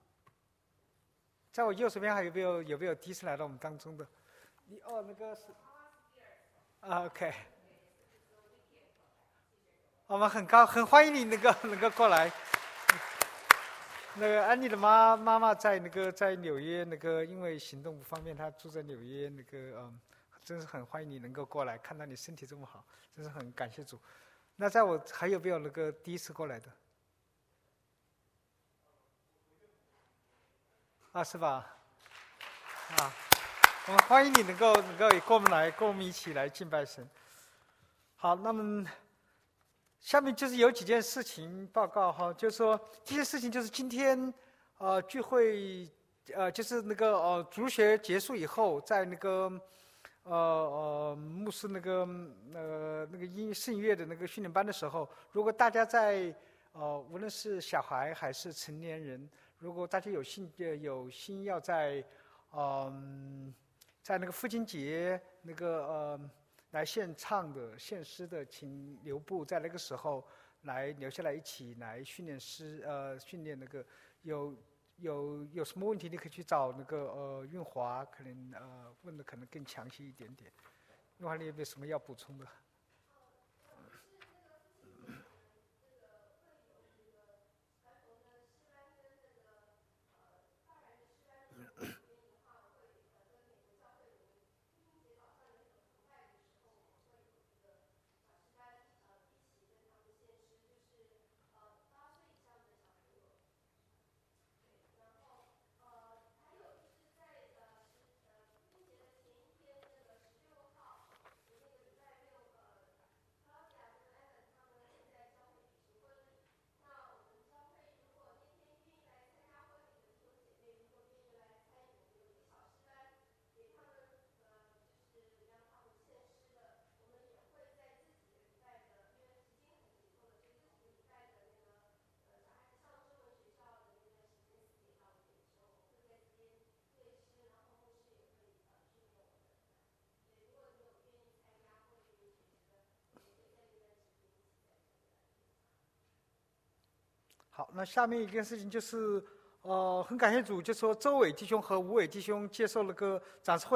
S3: 在我右手边还有没有有没有第一次来到我们当中的？你哦，那个是啊 ，OK。我们很高很欢迎你能够能够过来。那个安妮的妈妈妈在那个在纽约，那个因为行动不方便，她住在纽约，那个嗯。真是很欢迎你能够过来，看到你身体这么好，真是很感谢主。那在我还有没有那个第一次过来的？啊，是吧？啊，我们欢迎你能够能够也跟我们来，跟我们一起来敬拜神。好，那么下面就是有几件事情报告哈，就是说这些事情就是今天呃聚会呃，就是那个呃，主学结束以后，在那个呃呃牧师那个呃那个音圣乐的那个训练班的时候，如果大家在呃无论是小孩还是成年人，如果大家有兴呃有心要在嗯、呃、在那个父亲节那个呃来献唱的献诗的，请留步在那个时候来留下来一起来训练诗呃训练那个有。有有什么问题，你可以去找那个呃运华，可能呃问的可能更详细一点点。运华，你有没有什么要补充的？好，那下面一件事情就是，呃，很感谢主，就说周伟弟兄和吴伟弟兄接受了个展示会。